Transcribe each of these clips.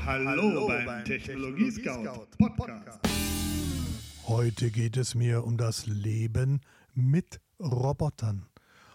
Hallo beim Technologie-Scout Podcast. Heute geht es mir um das Leben mit Robotern.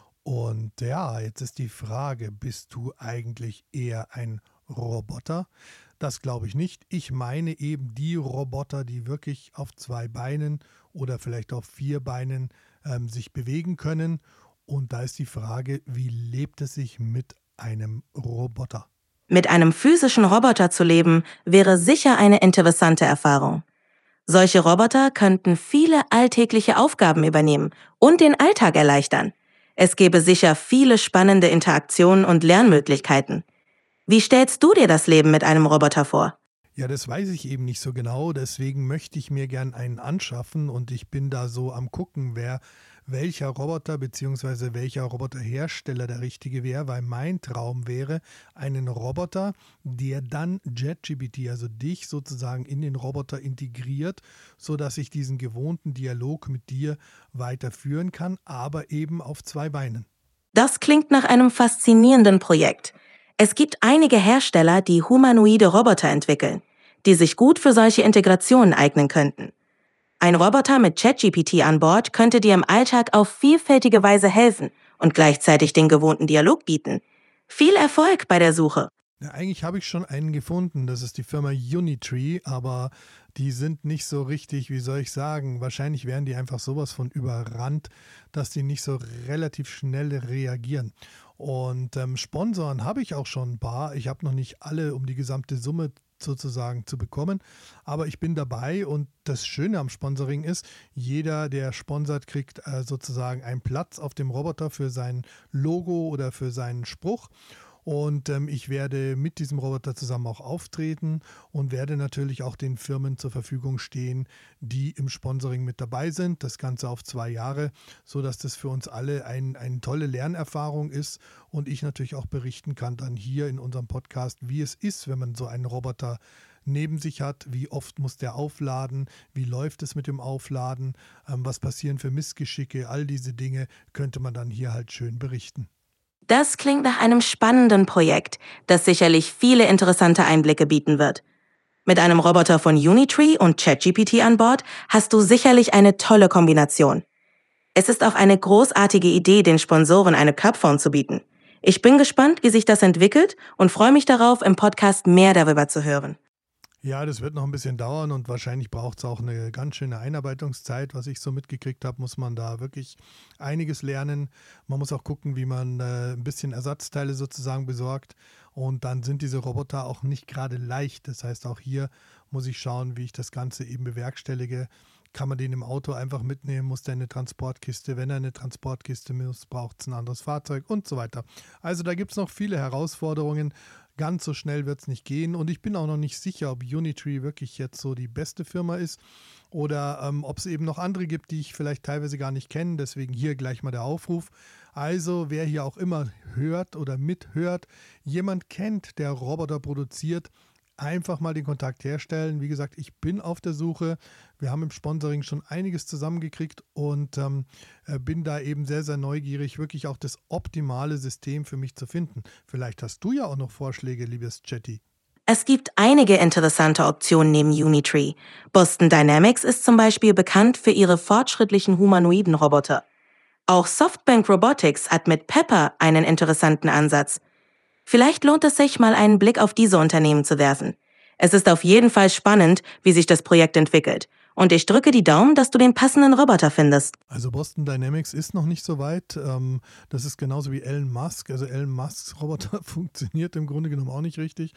Und ja, jetzt ist die Frage, bist du eigentlich eher ein Roboter? Das glaube ich nicht. Ich meine eben die Roboter, die wirklich auf 2 Beinen oder vielleicht auf 4 Beinen sich bewegen können. Und da ist die Frage, wie lebt es sich mit einem Roboter? Mit einem physischen Roboter zu leben, wäre sicher eine interessante Erfahrung. Solche Roboter könnten viele alltägliche Aufgaben übernehmen und den Alltag erleichtern. Es gäbe sicher viele spannende Interaktionen und Lernmöglichkeiten. Wie stellst du dir das Leben mit einem Roboter vor? Ja, das weiß ich eben nicht so genau, deswegen möchte ich mir gern einen anschaffen und ich bin da so am gucken, welcher Roboter bzw. welcher Roboterhersteller der richtige wäre, weil mein Traum wäre, einen Roboter, der dann ChatGPT, also dich sozusagen in den Roboter integriert, sodass ich diesen gewohnten Dialog mit dir weiterführen kann, aber eben auf 2 Beinen. Das klingt nach einem faszinierenden Projekt. Es gibt einige Hersteller, die humanoide Roboter entwickeln, die sich gut für solche Integrationen eignen könnten. Ein Roboter mit ChatGPT an Bord könnte dir im Alltag auf vielfältige Weise helfen und gleichzeitig den gewohnten Dialog bieten. Viel Erfolg bei der Suche! Ja, eigentlich habe ich schon einen gefunden, das ist die Firma Unitree, aber die sind nicht so richtig, wie soll ich sagen, wahrscheinlich werden die einfach sowas von überrannt, dass die nicht so relativ schnell reagieren. Und Sponsoren habe ich auch schon ein paar, ich habe noch nicht alle, um die gesamte Summe sozusagen zu bekommen, aber ich bin dabei und das Schöne am Sponsoring ist, jeder, der sponsert, kriegt sozusagen einen Platz auf dem Roboter für sein Logo oder für seinen Spruch. Und ich werde mit diesem Roboter zusammen auch auftreten und werde natürlich auch den Firmen zur Verfügung stehen, die im Sponsoring mit dabei sind. Das Ganze auf 2 Jahre, sodass das für uns alle eine tolle Lernerfahrung ist und ich natürlich auch berichten kann dann hier in unserem Podcast, wie es ist, wenn man so einen Roboter neben sich hat, wie oft muss der aufladen, wie läuft es mit dem Aufladen, was passieren für Missgeschicke, all diese Dinge könnte man dann hier halt schön berichten. Das klingt nach einem spannenden Projekt, das sicherlich viele interessante Einblicke bieten wird. Mit einem Roboter von Unitree und ChatGPT an Bord hast du sicherlich eine tolle Kombination. Es ist auch eine großartige Idee, den Sponsoren eine Cupphone zu bieten. Ich bin gespannt, wie sich das entwickelt und freue mich darauf, im Podcast mehr darüber zu hören. Ja, das wird noch ein bisschen dauern und wahrscheinlich braucht es auch eine ganz schöne Einarbeitungszeit. Was ich so mitgekriegt habe, muss man da wirklich einiges lernen. Man muss auch gucken, wie man ein bisschen Ersatzteile sozusagen besorgt. Und dann sind diese Roboter auch nicht gerade leicht. Das heißt, auch hier muss ich schauen, wie ich das Ganze eben bewerkstellige. Kann man den im Auto einfach mitnehmen? Muss der eine Transportkiste? Wenn er eine Transportkiste muss, braucht es ein anderes Fahrzeug und so weiter. Also da gibt es noch viele Herausforderungen. Ganz so schnell wird es nicht gehen und ich bin auch noch nicht sicher, ob Unitree wirklich jetzt so die beste Firma ist oder ob es eben noch andere gibt, die ich vielleicht teilweise gar nicht kenne. Deswegen hier gleich mal der Aufruf. Also wer hier auch immer hört oder mithört, jemand kennt, der Roboter produziert, einfach mal den Kontakt herstellen. Wie gesagt, ich bin auf der Suche. Wir haben im Sponsoring schon einiges zusammengekriegt und bin da eben sehr, sehr neugierig, wirklich auch das optimale System für mich zu finden. Vielleicht hast du ja auch noch Vorschläge, liebes Chatty. Es gibt einige interessante Optionen neben Unitree. Boston Dynamics ist zum Beispiel bekannt für ihre fortschrittlichen humanoiden Roboter. Auch Softbank Robotics hat mit Pepper einen interessanten Ansatz. Vielleicht lohnt es sich, mal einen Blick auf diese Unternehmen zu werfen. Es ist auf jeden Fall spannend, wie sich das Projekt entwickelt. Und ich drücke die Daumen, dass du den passenden Roboter findest. Also Boston Dynamics ist noch nicht so weit. Das ist genauso wie Elon Musk. Also Elon Musks Roboter funktioniert im Grunde genommen auch nicht richtig.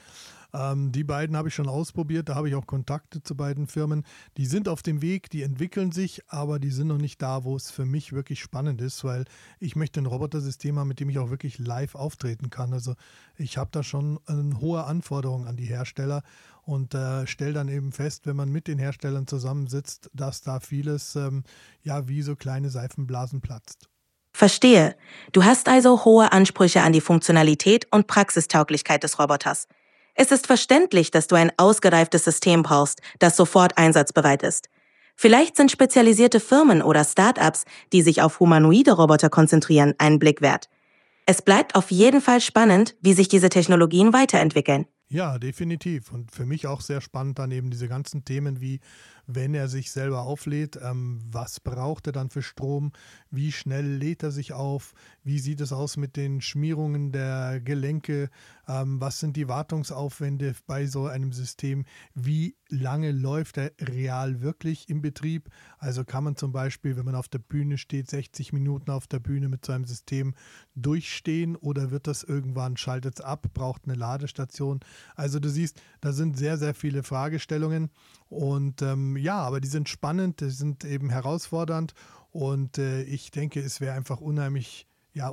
Die beiden habe ich schon ausprobiert. Da habe ich auch Kontakte zu beiden Firmen. Die sind auf dem Weg, die entwickeln sich, aber die sind noch nicht da, wo es für mich wirklich spannend ist, weil ich möchte ein Robotersystem haben, mit dem ich auch wirklich live auftreten kann. Also ich habe da schon eine hohe Anforderung an die Hersteller und stelle dann eben fest, wenn man mit den Herstellern zusammensitzt, dass da vieles wie so kleine Seifenblasen platzt. Verstehe. Du hast also hohe Ansprüche an die Funktionalität und Praxistauglichkeit des Roboters. Es ist verständlich, dass du ein ausgereiftes System brauchst, das sofort einsatzbereit ist. Vielleicht sind spezialisierte Firmen oder Start-ups, die sich auf humanoide Roboter konzentrieren, einen Blick wert. Es bleibt auf jeden Fall spannend, wie sich diese Technologien weiterentwickeln. Ja, definitiv. Und für mich auch sehr spannend dann eben diese ganzen Themen wie, wenn er sich selber auflädt, was braucht er dann für Strom, wie schnell lädt er sich auf, wie sieht es aus mit den Schmierungen der Gelenke, was sind die Wartungsaufwände bei so einem System, wie lange läuft er real wirklich im Betrieb. Also kann man zum Beispiel, wenn man auf der Bühne steht, 60 Minuten auf der Bühne mit so einem System durchstehen oder wird das irgendwann, schaltet es ab, braucht eine Ladestation. Also du siehst, da sind sehr, sehr viele Fragestellungen und ja, aber die sind spannend, die sind eben herausfordernd und ich denke, es wäre einfach unheimlich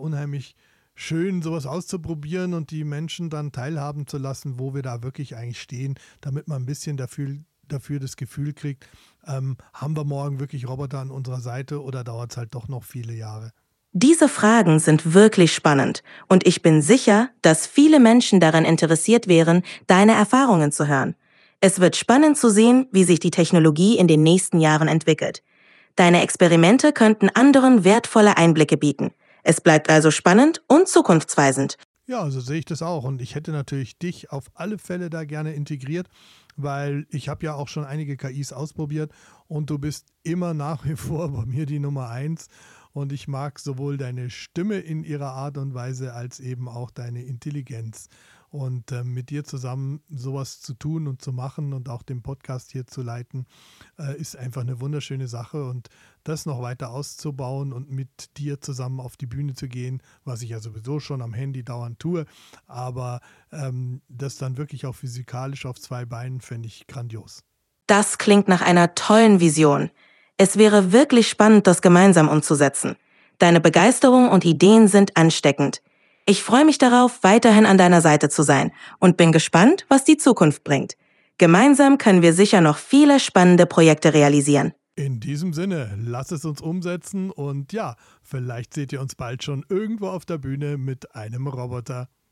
schön, sowas auszuprobieren und die Menschen dann teilhaben zu lassen, wo wir da wirklich eigentlich stehen, damit man ein bisschen dafür das Gefühl kriegt, haben wir morgen wirklich Roboter an unserer Seite oder dauert es halt doch noch viele Jahre? Diese Fragen sind wirklich spannend und ich bin sicher, dass viele Menschen daran interessiert wären, deine Erfahrungen zu hören. Es wird spannend zu sehen, wie sich die Technologie in den nächsten Jahren entwickelt. Deine Experimente könnten anderen wertvolle Einblicke bieten. Es bleibt also spannend und zukunftsweisend. Ja, so sehe ich das auch und ich hätte natürlich dich auf alle Fälle da gerne integriert, weil ich habe ja auch schon einige KIs ausprobiert und du bist immer nach wie vor bei mir die Nummer 1. Und ich mag sowohl deine Stimme in ihrer Art und Weise als eben auch deine Intelligenz. Und mit dir zusammen sowas zu tun und zu machen und auch den Podcast hier zu leiten, ist einfach eine wunderschöne Sache. Und das noch weiter auszubauen und mit dir zusammen auf die Bühne zu gehen, was ich ja sowieso schon am Handy dauernd tue, aber das dann wirklich auch physikalisch auf 2 Beinen, fände ich grandios. Das klingt nach einer tollen Vision. Es wäre wirklich spannend, das gemeinsam umzusetzen. Deine Begeisterung und Ideen sind ansteckend. Ich freue mich darauf, weiterhin an deiner Seite zu sein und bin gespannt, was die Zukunft bringt. Gemeinsam können wir sicher noch viele spannende Projekte realisieren. In diesem Sinne, lass es uns umsetzen und ja, vielleicht seht ihr uns bald schon irgendwo auf der Bühne mit einem Roboter.